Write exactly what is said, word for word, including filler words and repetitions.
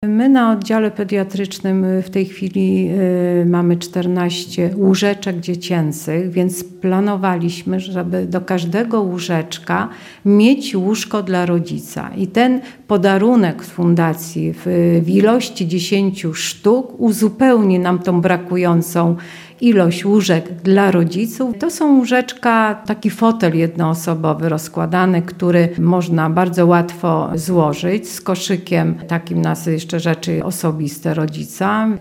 My na oddziale pediatrycznym w tej chwili y, mamy czternaście łóżeczek dziecięcych, więc planowaliśmy, żeby do każdego łóżeczka mieć łóżko dla rodzica. I ten podarunek z fundacji w, w ilości dziesięciu sztuk uzupełni nam tą brakującą ilość łóżek dla rodziców. To są łóżeczka, taki fotel jednoosobowy rozkładany, który można bardzo łatwo złożyć z koszykiem takim na jeszcze rzeczy osobiste rodzica.